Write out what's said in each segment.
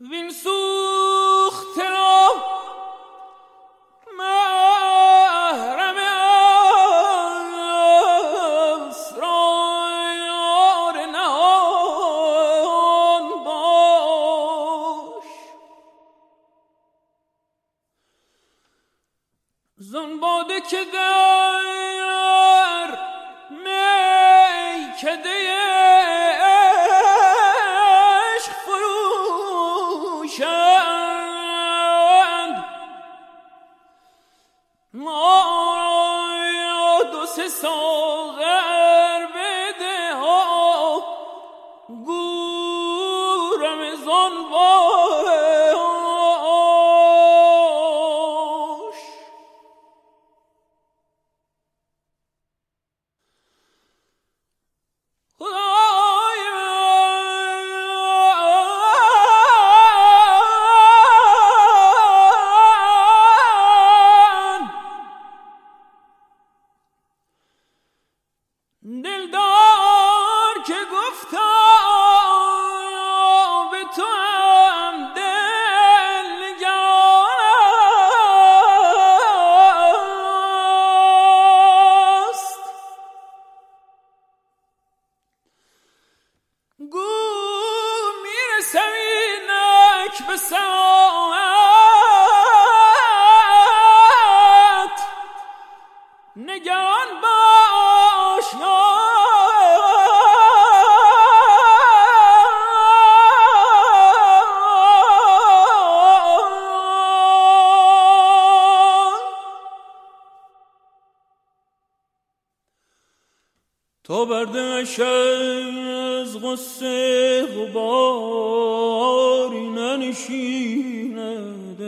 وین سوخت را محرم اسرار نهان باش. زان باده که در میکده عشق فروشند، ما را دو سه ساغر بده ها گورم زان باش. دلدار که گفتا به تو هم دل نگرانست، گو میرسم اینک به ساعت، نگران باش تا بر دلش از غصه غباری ننشیند،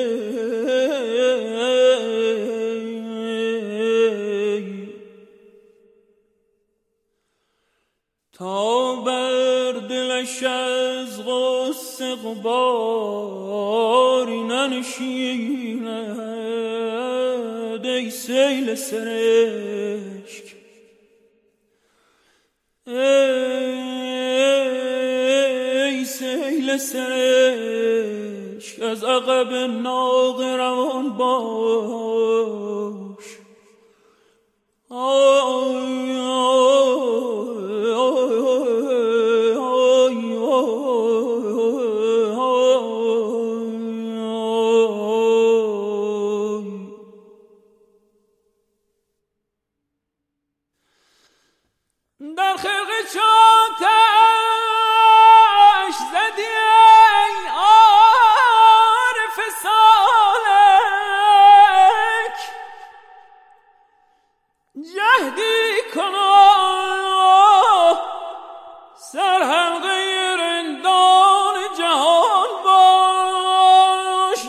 تا بر دلش از غصه غباری ننشیند. ای سیل سرشک، ای سیل سرشک، از عقب ناقه روان باش. در خلق چاتش زدی ای عارف سالک، جهدی کنا سرحلقه رندان جهان باش.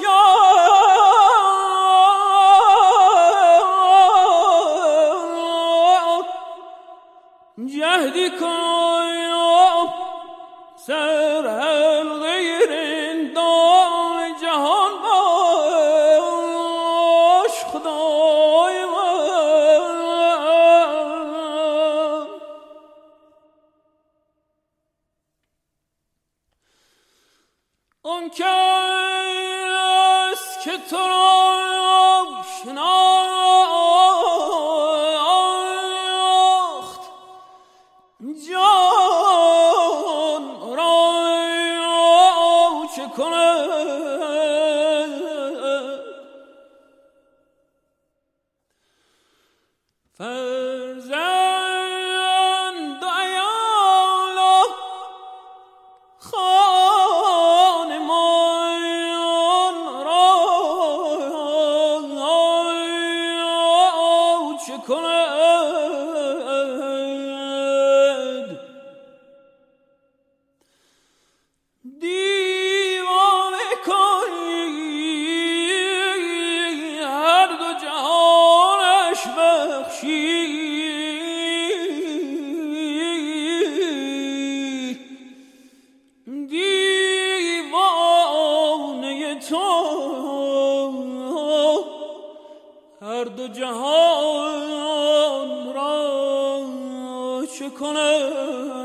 جهدی کن سر حلقه رندان جهان باش. خدای من آن کس که تو را شناخت، جان را چه کند؟ فرزند و عیال خانمان را چه کند؟ دیوانه کنی هر دو جهانش بخشی، دیوانه تو هر دو جهان را چه کند؟